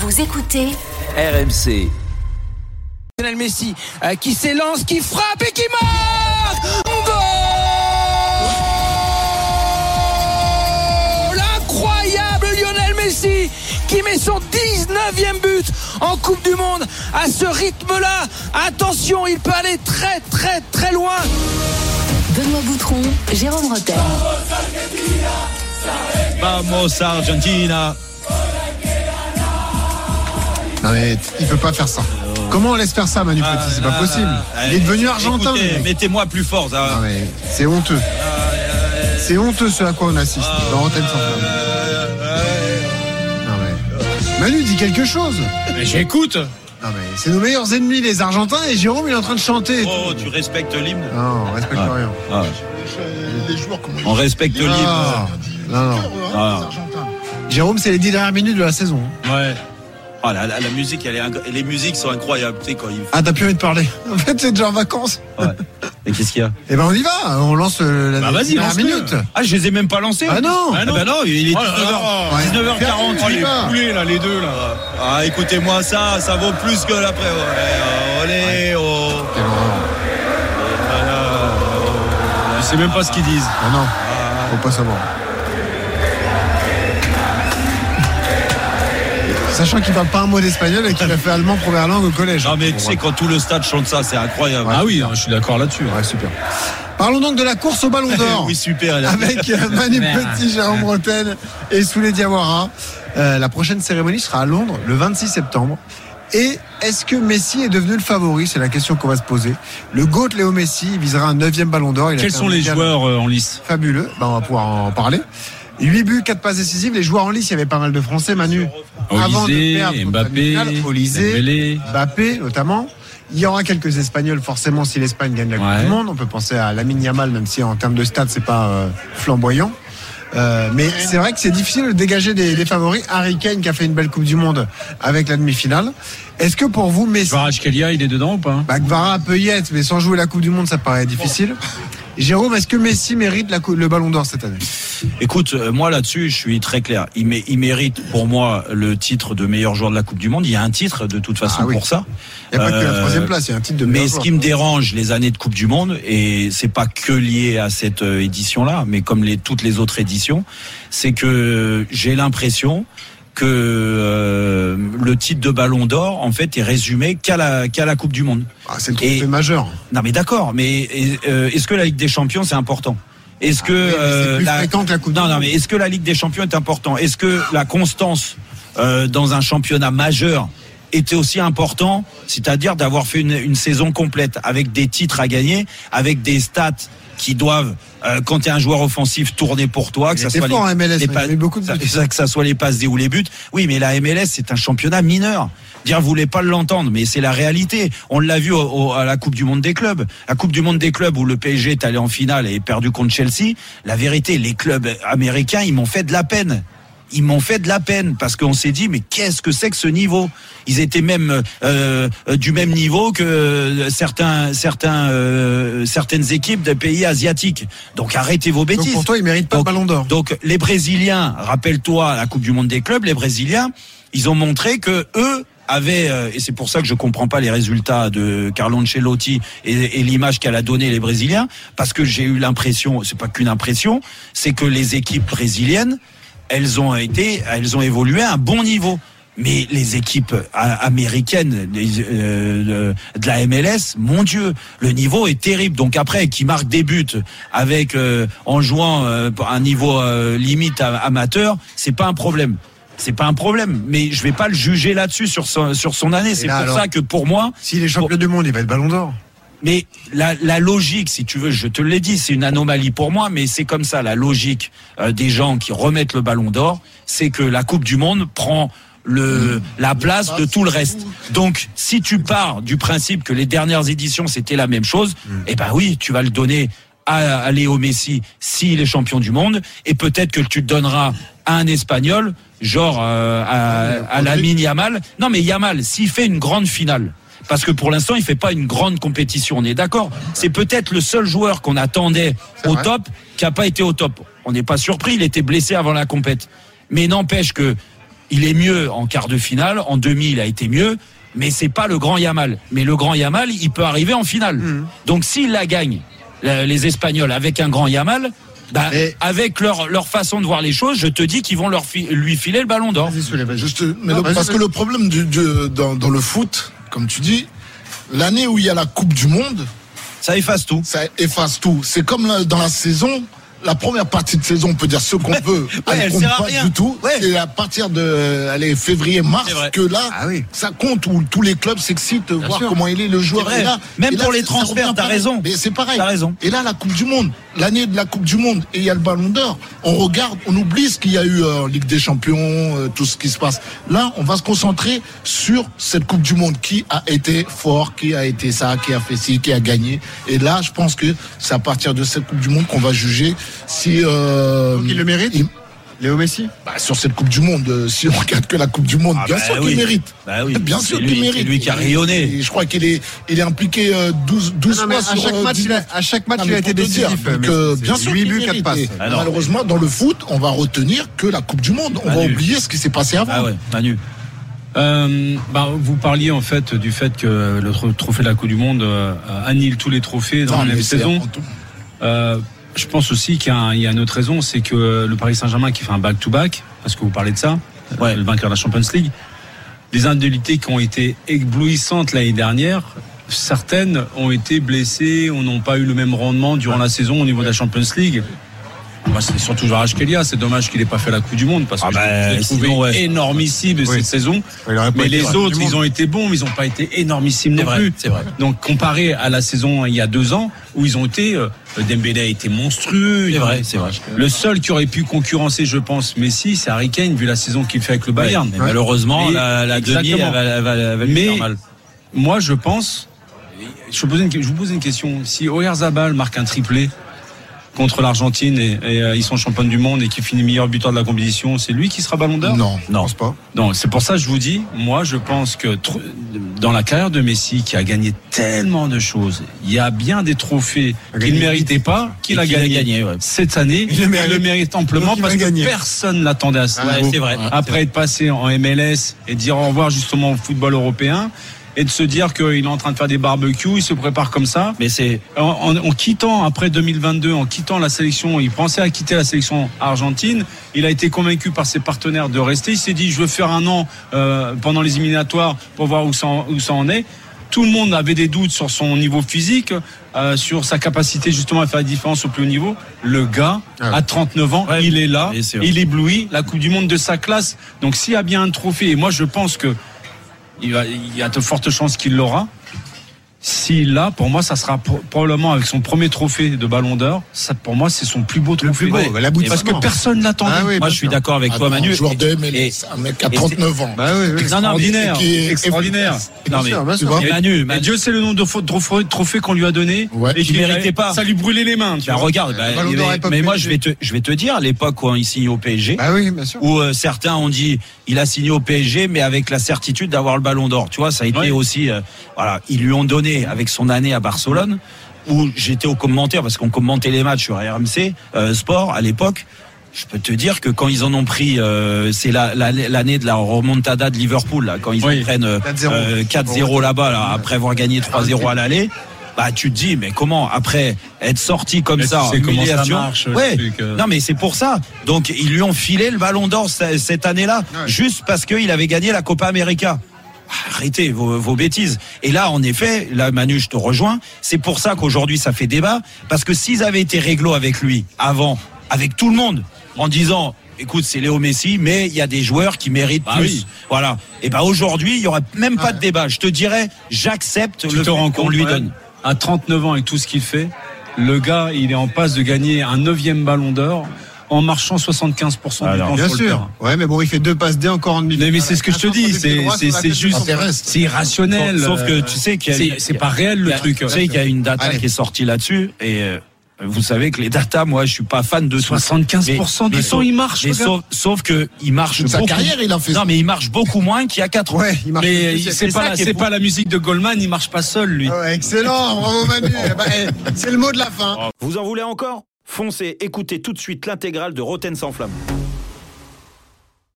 Vous écoutez RMC. Lionel Messi qui s'élance, qui frappe et qui marque. Goal! Incroyable Lionel Messi qui met son 19e but en Coupe du Monde à ce rythme-là. Attention, il peut aller très très très loin. Benoît Boutron, Jérôme Rotten. Vamos Argentina. Non mais il peut pas faire ça. Comment on laisse faire ça, Manu Petit? C'est pas possible. Il est devenu argentin. Écoutez, mettez-moi plus fort. Ça. Non mais c'est honteux. C'est honteux ce à quoi on assiste dans Rotten sans flamme. Non mais Manu dit quelque chose. Mais j'écoute. Non mais c'est nos meilleurs ennemis les Argentins et Jérôme il est en train de chanter. Oh, tu respectes l'hymne? Non, on respecte rien. Les joueurs, comment On respecte l'hymne. Non. Jérôme, c'est les 10 dernières minutes de la saison. Ouais. Oh, la musique, les musiques sont incroyables. Tu sais, quand Ah, t'as plus envie de parler. En fait, c'est déjà en vacances. Ouais. Et qu'est-ce qu'il y a? Eh ben, on y va. On lance la dernière minute. Ah, je les ai même pas lancés. Ah non. Ah non, il est 19h40. On y va. Coulés, là, les deux, là. Ah, écoutez-moi ça vaut plus que l'après. Olé, oh. Je sais même pas ce qu'ils disent. Ah non. Faut pas savoir. Sachant qu'il parle pas un mot d'espagnol et qu'il a fait allemand première langue au collège. Non mais tu sais, quand tout le stade chante ça, c'est incroyable. Ouais. Ah oui, je suis d'accord là-dessus. Ouais, super. Parlons donc de la course au Ballon d'Or. Oui, super. Avec Manu Petit, Jérôme Rotten et Souley Diawara. La prochaine cérémonie sera à Londres le 26 septembre. Et est-ce que Messi est devenu le favori? C'est la question qu'on va se poser. Le GOAT Léo Messi visera un 9e Ballon d'Or. Quels sont les joueurs en lice? Fabuleux. On va pouvoir en parler. 8 buts, 4 passes décisives. Les joueurs en lice, il y avait pas mal de Français, Manu. Avant de perdre Mbappé, Olysée, Mbappé notamment. Il y aura quelques Espagnols forcément si l'Espagne gagne la Coupe du Monde. On peut penser à Lamine Yamal, même si en termes de stade c'est pas flamboyant. Mais c'est vrai que c'est difficile de dégager des favoris. Harry Kane qui a fait une belle Coupe du Monde avec la demi-finale. Est-ce que pour vous Messi, Kvaratskhelia, il est dedans ou pas? Kvara peut y être, mais sans jouer la Coupe du Monde ça paraît difficile. Jérôme, est-ce que Messi mérite le Ballon d'Or cette année? Écoute, moi là-dessus, je suis très clair. Il mérite pour moi le titre de meilleur joueur de la Coupe du Monde. Il y a un titre de toute façon pour ça. Il n'y a pas que la 3e place, il y a un titre de meilleur joueur. Mais ce qui me dérange les années de Coupe du Monde, et c'est pas que lié à cette édition-là, mais comme toutes les autres éditions, c'est que j'ai l'impression que le titre de Ballon d'Or en fait est résumé qu'à la Coupe du Monde. Ah, c'est le trophée majeur. Non mais d'accord, mais est-ce que la Ligue des Champions c'est important? Est-ce que c'est plus fréquent que la Coupe du Monde. Non mais est-ce que la Ligue des Champions est important? Est-ce que la constance dans un championnat majeur était aussi important, c'est-à-dire d'avoir fait une saison complète avec des titres à gagner, avec des stats qui doivent, quand tu es un joueur offensif, tourner pour toi, que ça soit que ça soit les passes D ou les buts. Oui, mais la MLS c'est un championnat mineur. Vous voulez pas l'entendre, mais c'est la réalité. On l'a vu à la Coupe du Monde des clubs. La Coupe du Monde des clubs où le PSG est allé en finale et perdu contre Chelsea. La vérité, les clubs américains, ils m'ont fait de la peine. Parce qu'on s'est dit mais qu'est-ce que c'est que ce niveau? Ils étaient même du même niveau que certaines équipes de pays asiatiques. Donc arrêtez vos bêtises. Donc pour toi, ils méritent pas le Ballon d'Or. Donc les Brésiliens, rappelle-toi à la Coupe du Monde des clubs, les Brésiliens, ils ont montré que eux avaient, et c'est pour ça que je comprends pas les résultats de Carlo Ancelotti et l'image qu'elle a donnée les Brésiliens, parce que j'ai eu l'impression, c'est pas qu'une impression, c'est que les équipes brésiliennes elles ont évolué à un bon niveau. Mais les équipes américaines de la MLS, mon Dieu, le niveau est terrible. Donc après, qui marquent des buts avec en jouant un niveau limite amateur, c'est pas un problème. Mais je vais pas le juger là-dessus sur son année. C'est pour ça que pour moi, s'il est champion du monde, il va être Ballon d'Or. Mais la logique, si tu veux, je te l'ai dit, c'est une anomalie pour moi, mais c'est comme ça, la logique des gens qui remettent le Ballon d'Or, c'est que la Coupe du Monde prend la place de tout le reste. Donc, si tu pars du principe que les dernières éditions, c'était la même chose, eh ben oui, tu vas le donner à Léo Messi s'il est champion du monde, et peut-être que tu le donneras à un Espagnol, genre à Lamine Yamal. Non, mais Yamal, s'il fait une grande finale, parce que pour l'instant il fait pas une grande compétition, on est d'accord, c'est peut-être le seul joueur qu'on attendait au top qui a pas été au top. On n'est pas surpris, il était blessé avant la compète, mais n'empêche que il est mieux en quart de finale. En demi, il a été mieux. Mais c'est pas le grand Yamal. Mais le grand Yamal, il peut arriver en finale. Donc s'il la gagne, les Espagnols, avec un grand Yamal, avec leur façon de voir les choses, je te dis qu'ils vont lui filer le ballon d'or. Parce que le problème dans le foot, comme tu dis, l'année où il y a la Coupe du Monde, ça efface tout. C'est comme dans la saison. La première partie de saison, on peut dire ce qu'on veut. Elle compte pas du tout. Ouais. C'est à partir de février-mars que là, ça compte, où tous les clubs s'excitent, voir comment il est le joueur. C'est vrai. Même pour les transferts, t'as raison. Mais c'est pareil. T'as raison. Et là, la Coupe du Monde, l'année de la Coupe du Monde, et il y a le Ballon d'Or. On regarde, on oublie ce qu'il y a eu en Ligue des Champions, tout ce qui se passe. Là, on va se concentrer sur cette Coupe du Monde. Qui a été fort, qui a été ça, qui a fait ci, qui a gagné. Et là, je pense que c'est à partir de cette Coupe du Monde qu'on va juger si donc il le mérite, Léo Messi. Sur cette Coupe du Monde, si on regarde que la Coupe du Monde, bien sûr qu'il mérite. Bien sûr qu'il mérite. C'est lui qui a rayonné. Et je crois qu'il est impliqué 12 fois à chaque match, il a été décisif. Bien sûr, 8 buts, 4 passes. Malheureusement, dans le foot, on va retenir que la Coupe du Monde. On va oublier ce qui s'est passé avant. Manu. Vous parliez en fait du fait que le trophée de la Coupe du Monde annule tous les trophées dans la même saison. Je pense aussi qu'il y a une autre raison, c'est que le Paris Saint-Germain qui fait un back-to-back, parce que vous parlez de ça, le vainqueur de la Champions League, des indemnités qui ont été éblouissantes l'année dernière, certaines ont été blessées, ou n'ont pas eu le même rendement durant la saison au niveau de la Champions League. Moi, c'est surtout Jaraj Kelia. C'est dommage qu'il n'ait pas fait la Coupe du Monde parce que je l'ai trouvé énormissime cette saison. Mais les autres, ils ont été bons, mais ils n'ont pas été énormissimes non plus. C'est vrai. Donc, comparé à la saison il y a 2 ans, où ils ont été, Dembélé a été monstrueux. C'est vrai. Le seul qui aurait pu concurrencer, je pense, Messi, c'est Harry Kane, vu la saison qu'il fait avec le Bayern. Mais malheureusement, la demi, elle va lui faire mal. Moi, je pense, je vous pose une question. Si Oyarzabal marque un triplé contre l'Argentine et ils sont champions du monde et qui finit meilleur buteur de la compétition, c'est lui qui sera Ballon d'Or ? Non, je pense pas. Non, c'est pour ça que je vous dis, moi je pense que dans la carrière de Messi qui a gagné tellement de choses, il y a bien des trophées qu'il ne méritait pas, qu'il a gagné cette année. Il le mérite amplement parce que personne l'attendait à ce niveau. C'est vrai. Après être passé en MLS et dire au revoir justement au football européen, et de se dire qu'il est en train de faire des barbecues, il se prépare comme ça. Mais c'est en quittant après 2022, en quittant la sélection, il pensait à quitter la sélection argentine. Il a été convaincu par ses partenaires de rester. Il s'est dit je veux faire un an pendant les éliminatoires pour voir où ça en est. Tout le monde avait des doutes sur son niveau physique, sur sa capacité justement à faire la différence au plus haut niveau. Le gars, à 39 ans, il est là, il éblouit, la Coupe du Monde de sa classe. Donc s'il y a bien un trophée, et moi je pense que il y a de fortes chances qu'il l'aura. S'il l'a, pour moi, ça sera probablement avec son premier trophée de Ballon d'Or. Ça, pour moi, c'est son plus beau trophée. Parce que personne l'attendait. Moi, je suis d'accord avec toi, Manu. Joueur de MLS, un mec à 39 ans. Extraordinaire. Non, mais Manu, Dieu sait le nombre de trophées qu'on lui a donné et qu'il méritait pas. Ça lui brûlait les mains. Regarde, mais moi, je vais te dire, l'époque où il signe au PSG, où certains ont dit, il a signé au PSG, mais avec la certitude d'avoir le Ballon d'Or. Tu vois, ça a été aussi, ils lui ont donné avec son année à Barcelone, où j'étais au commentaire parce qu'on commentait les matchs sur RMC Sport à l'époque. Je peux te dire que quand ils en ont pris, c'est l'année de la remontada de Liverpool, là, quand ils en prennent 4-0 là-bas, après avoir gagné 3-0 à l'aller. Tu te dis, mais comment, après être sorti comme ça, humiliation. Non, mais c'est pour ça. Donc, ils lui ont filé le Ballon d'Or cette année-là, juste parce qu'il avait gagné la Copa América. Arrêtez vos bêtises. Et là, en effet, là, Manu, je te rejoins. C'est pour ça qu'aujourd'hui, ça fait débat. Parce que s'ils avaient été réglo avec lui, avant, avec tout le monde, en disant, écoute, c'est Léo Messi, mais il y a des joueurs qui méritent plus. Oui. Voilà. Et aujourd'hui, il y aurait même pas de débat. Je te dirais, j'accepte le fait qu'on lui donne. À 39 ans et tout ce qu'il fait, le gars, il est en passe de gagner un 9e Ballon d'Or en marchant 75% du temps. Bien sûr. Ouais, mais bon, il fait 2 passes D encore en demi. Mais c'est ce que je te dis, c'est juste, c'est irrationnel. Sauf que tu sais c'est pas réel le truc. Tu sais qu'il y a une data qui est sortie là-dessus et vous savez que les data, moi, je suis pas fan de 75% du temps, il marche. Sauf que il marche beaucoup. Sa carrière, il a fait ça. Non, mais il marche beaucoup moins qu'il y a 4 ans. Ouais, il marche. Mais c'est pas la musique de Goldman, il marche pas seul, lui. Excellent, bravo Manu. C'est le mot de la fin. Vous en voulez encore ? Foncez, écoutez tout de suite l'intégrale de Roten sans flamme.